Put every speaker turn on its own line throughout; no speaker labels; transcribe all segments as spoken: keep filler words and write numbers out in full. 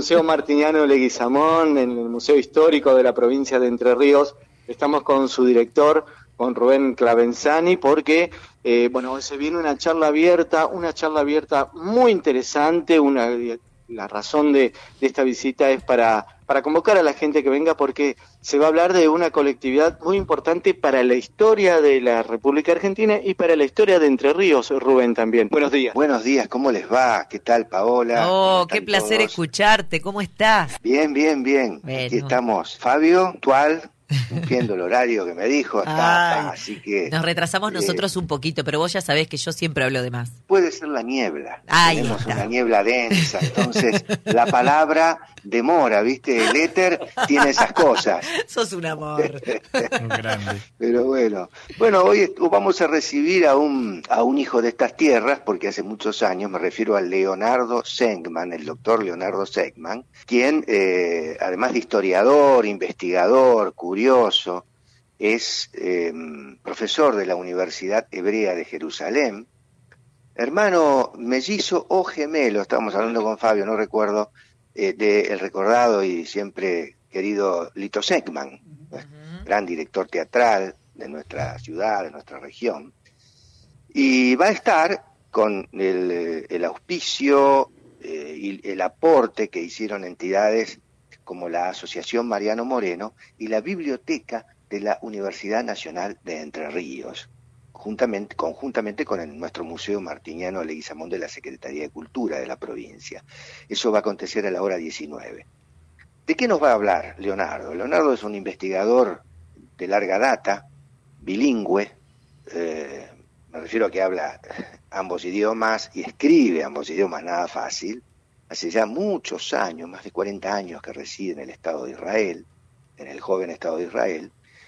Museo Martiniano Leguizamón, en el Museo Histórico de la provincia de Entre Ríos. Estamos con su director, con Rubén Clavenzani, porque eh, bueno, se viene una charla abierta, una charla abierta muy interesante. Una, la razón de, de esta visita es para, para convocar a la gente que venga, porque se va a hablar de una colectividad muy importante para la historia de la República Argentina y para la historia de Entre Ríos. Rubén, también. Buenos días.
Buenos días, ¿cómo les va? ¿Qué tal, Paola?
Oh, qué placer
todos?
escucharte, ¿cómo estás?
Bien, bien, bien.
Bueno.
Aquí estamos. Fabio, actual, cumpliendo el horario que me dijo, está,
Ay,
así que...
Nos retrasamos
eh,
nosotros un poquito, pero vos ya sabés que yo siempre hablo de más.
Puede ser la niebla.
Ahí
Tenemos
está.
una niebla densa, entonces la palabra demora, ¿viste? El éter tiene esas cosas.
Sos un amor.
Un grande.
Pero bueno, bueno, hoy vamos a recibir a un a un hijo de estas tierras, porque hace muchos años, me refiero a Leonardo Senkman, el doctor Leonardo Senkman, quien, eh, además de historiador, investigador, curioso, es eh, profesor de la Universidad Hebrea de Jerusalén, hermano mellizo o gemelo, estábamos hablando con Fabio, no recuerdo, eh, del recordado y siempre querido Lito Senkman, uh-huh. gran director teatral de nuestra ciudad, de nuestra región, y va a estar con el, el auspicio eh, y el aporte que hicieron entidades como la Asociación Mariano Moreno y la Biblioteca de la Universidad Nacional de Entre Ríos, juntamente, conjuntamente con el, nuestro Museo Martiniano Leguizamón de la Secretaría de Cultura de la provincia. Eso va a acontecer a la hora diecinueve. ¿De qué nos va a hablar Leonardo? Leonardo es un investigador de larga data, bilingüe, eh, me refiero a que habla ambos idiomas y escribe ambos idiomas, nada fácil. Hace ya muchos años, más de cuarenta años que reside en el Estado de Israel, en el joven Estado de Israel,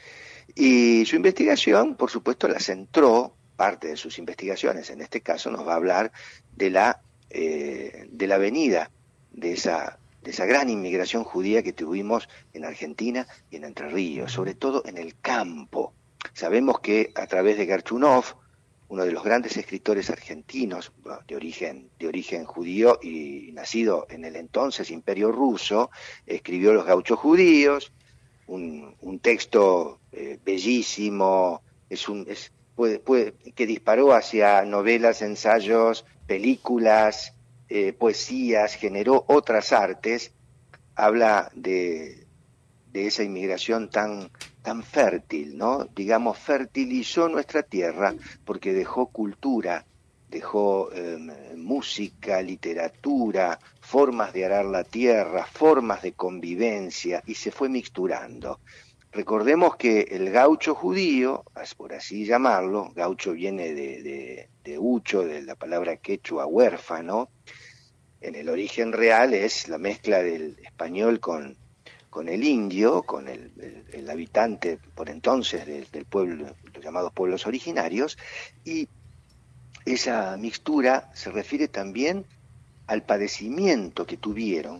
y su investigación, por supuesto, la centró, parte de sus investigaciones, en este caso nos va a hablar de la, eh, de la venida de esa, de esa gran inmigración judía que tuvimos en Argentina y en Entre Ríos, sobre todo en el campo. Sabemos que a través de Gerchunov, uno de los grandes escritores argentinos de origen, de origen judío y nacido en el entonces Imperio Ruso, escribió Los Gauchos Judíos, un, un texto eh, bellísimo, es un, es, puede, puede, que disparó hacia novelas, ensayos, películas, eh, poesías, generó otras artes, habla de, de esa inmigración tan, tan fértil, ¿no? Digamos, fertilizó nuestra tierra porque dejó cultura, dejó eh, música, literatura, formas de arar la tierra, formas de convivencia, y se fue mixturando. Recordemos que el gaucho judío, por así llamarlo, gaucho viene de, de, de hucho, de la palabra quechua huérfano, en el origen real es la mezcla del español con, con el indio, con el, el, el habitante por entonces del, del pueblo, los llamados pueblos originarios, y esa mixtura se refiere también al padecimiento que tuvieron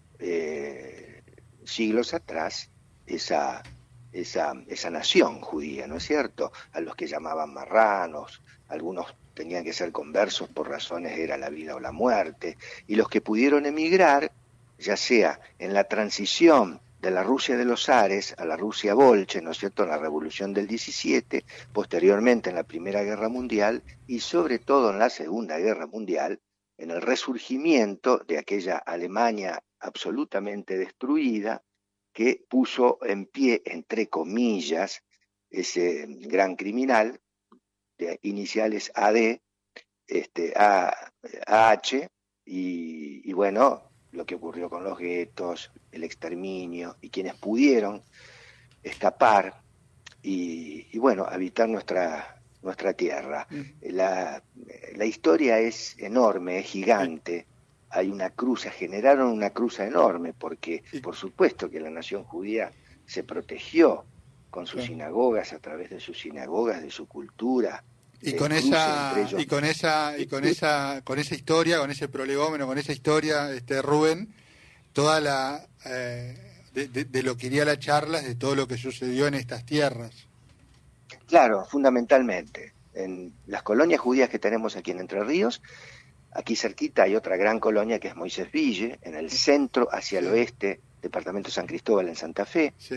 eh, siglos atrás esa, esa, esa nación judía, ¿no es cierto? A los que llamaban marranos, algunos tenían que ser conversos por razones era la vida o la muerte, y los que pudieron emigrar, ya sea en la transición de la Rusia de los Zares a la Rusia Bolche, ¿no es cierto?, en la Revolución del diecisiete, posteriormente en la Primera Guerra Mundial y sobre todo en la Segunda Guerra Mundial, en el resurgimiento de aquella Alemania absolutamente destruida que puso en pie, entre comillas, ese gran criminal de iniciales A D, este, A, AH, y, y bueno, lo que ocurrió con los guetos, el exterminio, y quienes pudieron escapar y, y bueno, habitar nuestra, nuestra tierra. Mm. La, la historia es enorme, es gigante. Hay una cruza, generaron una cruza enorme, porque por supuesto que la nación judía se protegió con sus sinagogas, a través de sus sinagogas, de su cultura.
Y con esa y con esa y con esa con esa historia, con ese prolegómeno, con esa historia, este Rubén, toda la eh, de, de, de lo que iría la charla es de todo lo que sucedió en estas tierras.
Claro, fundamentalmente en las colonias judías que tenemos aquí en Entre Ríos Aquí cerquita hay otra gran colonia que es Moisés Ville, en el centro, hacia el oeste, departamento San Cristóbal en Santa Fe,
Sí.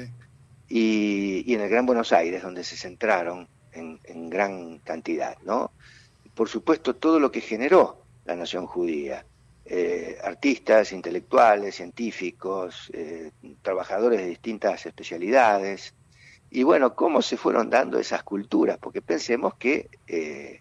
y, y en el Gran Buenos Aires, donde se centraron en, en gran cantidad, ¿no? Por supuesto, todo lo que generó la nación judía, eh, artistas, intelectuales, científicos, eh, trabajadores de distintas especialidades, y bueno, cómo se fueron dando esas culturas, porque pensemos que eh,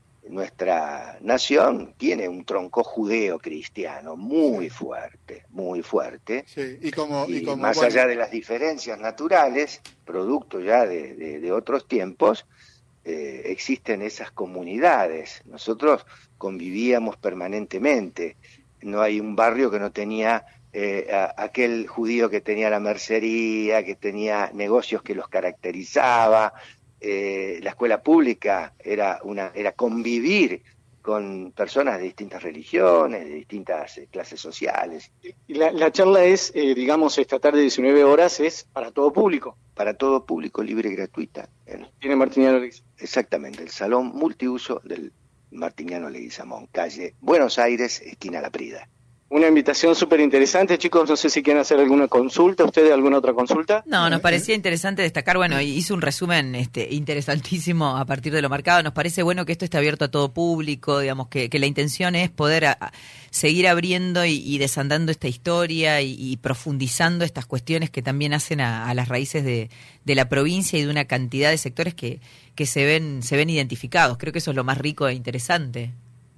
nuestra nación tiene un tronco judeo-cristiano muy fuerte, muy fuerte,
Sí. Y como, y
y
como
más
bueno,
allá de las diferencias naturales, producto ya de, de, de otros tiempos, eh, existen esas comunidades. Nosotros convivíamos permanentemente. No hay un barrio que no tenía eh, a, aquel judío que tenía la mercería, que tenía negocios que los caracterizaba. Eh, la escuela pública era una era convivir con personas de distintas religiones, de distintas eh, clases sociales.
Y la, la charla es, eh, digamos, esta tarde diecinueve horas, es para todo público.
Para todo público, libre y gratuita. En,
Tiene Martiniano Leguizamón.
exactamente, el salón multiuso del Martiniano Leguizamón, calle Buenos Aires, esquina La Prida.
Una invitación súper interesante, chicos. No sé si quieren hacer alguna consulta. ¿Ustedes alguna otra consulta?
No, nos parecía interesante destacar, bueno, hizo un resumen este, interesantísimo a partir de lo marcado. Nos parece bueno que esto esté abierto a todo público, digamos, que, que la intención es poder a, a seguir abriendo y, y desandando esta historia y, y profundizando estas cuestiones que también hacen a, a las raíces de, de la provincia y de una cantidad de sectores que, que se ven, se ven identificados. Creo que eso es lo más rico e interesante.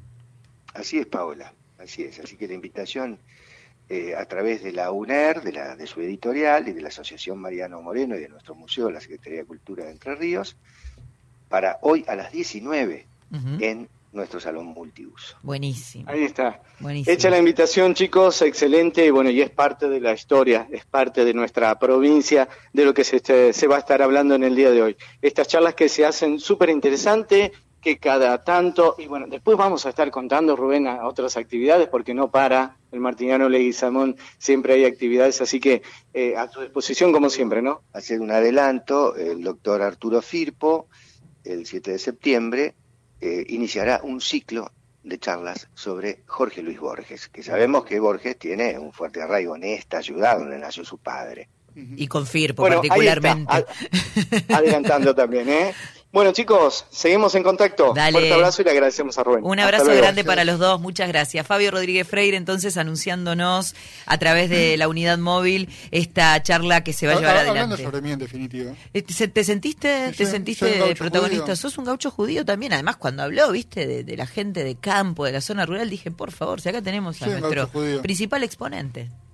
Así es, Paola. Así es, así que la invitación eh, a través de la U N E R, de, la, de su editorial y de la Asociación Mariano Moreno y de nuestro museo, la Secretaría de Cultura de Entre Ríos, para hoy a las diecinueve
Uh-huh.
en nuestro salón multiuso.
Buenísimo.
Ahí está.
Buenísimo.
Hecha la invitación, chicos, excelente, y bueno, y es parte de la historia, es parte de nuestra provincia, de lo que se, este, se va a estar hablando en el día de hoy. Estas charlas que se hacen súper interesantes, que cada tanto, y bueno, después vamos a estar contando, Rubén, a otras actividades, porque no para el Martiniano Leguizamón, siempre hay actividades, así que eh, a tu disposición como siempre, ¿no?
Hacer un adelanto, el doctor Arturo Firpo, el siete de septiembre, eh, iniciará un ciclo de charlas sobre Jorge Luis Borges, que sabemos que Borges tiene un fuerte arraigo en esta ciudad donde nació su padre.
Y con Firpo
Bueno,
particularmente.
ahí está, a- adelantando también, ¿eh? Bueno, chicos, seguimos en contacto.
Dale.
Fuerte abrazo y le agradecemos a Rubén.
Un
Hasta
abrazo
luego.
grande para los dos, muchas gracias. Fabio Rodríguez Freire, entonces, anunciándonos a través de la unidad móvil esta charla que se va a llevar
Hablando
adelante.
sobre mí, en definitiva.
Eh, ¿se- ¿Te sentiste,
Sí,
te
soy-
sentiste
soy un gaucho
protagonista?
judío.
Sos un gaucho judío también. Además, cuando habló, viste, de, de la gente de campo, de la zona rural, dije, por favor, si acá tenemos a
Soy un
nuestro
gaucho judío.
principal exponente.